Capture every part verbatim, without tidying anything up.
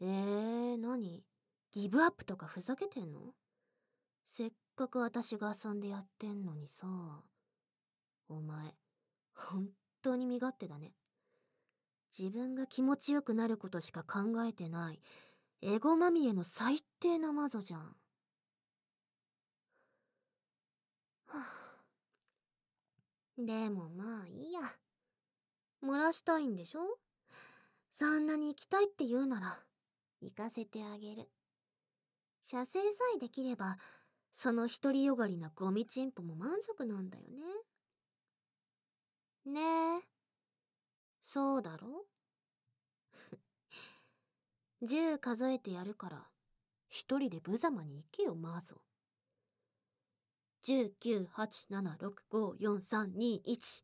えー、何？ギブアップとかふざけてんの？せっかく私が遊んでやってんのにさ。お前、本当に身勝手だね。自分が気持ちよくなることしか考えてない、エゴまみれの最低なマゾじゃん。はぁ。でもまあいいや。漏らしたいんでしょ？そんなに行きたいって言うなら、行かせてあげる。射精さえできれば、その独りよがりなゴミチンポも満足なんだよね。ねえ。そうだろ？じゅう数えてやるから、一人で無様に行けよ、マーゾ。じゅう、きゅう、はち、なな、ろく、ご、よん、さん、に、いち。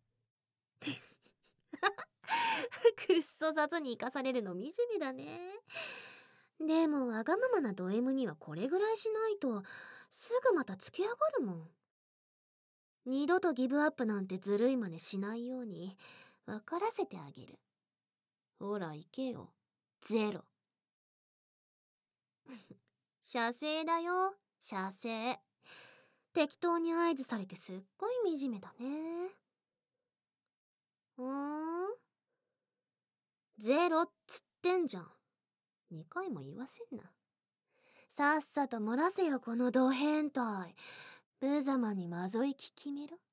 くっそ雑に生かされるの惨めだね。でもわがままなド M にはこれぐらいしないと、すぐまたつけ上がるもん。二度とギブアップなんてずるい真似しないように、分からせてあげる。ほら行けよ、ゼロ。射精だよ、射精。適当に合図されてすっごい惨めだね。うーん？ゼロっつってんじゃん。にかいも言わせんな。さっさと漏らせよ、このド変態。無様にまぞいき決めろ。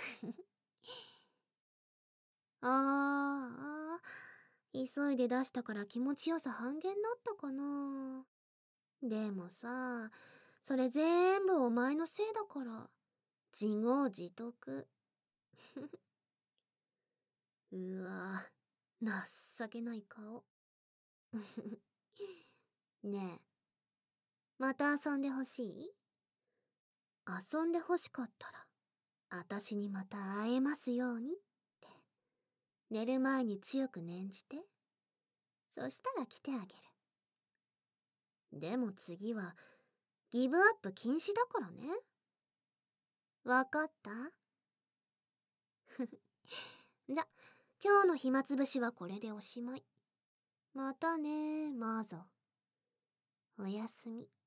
あーあ、急いで出したから気持ちよさ半減だったかな。でもさ、それ全部お前のせいだから。自業自得。うわぁ、情けない顔。ねえ、また遊んでほしい？遊んでほしかったら、あたしにまた会えますようにって、寝る前に強く念じて。そしたら来てあげる。でも次は、ギブアップ禁止だからね。わかった？じゃ、今日の暇つぶしはこれでおしまい。またねー、マーゾ。おやすみ。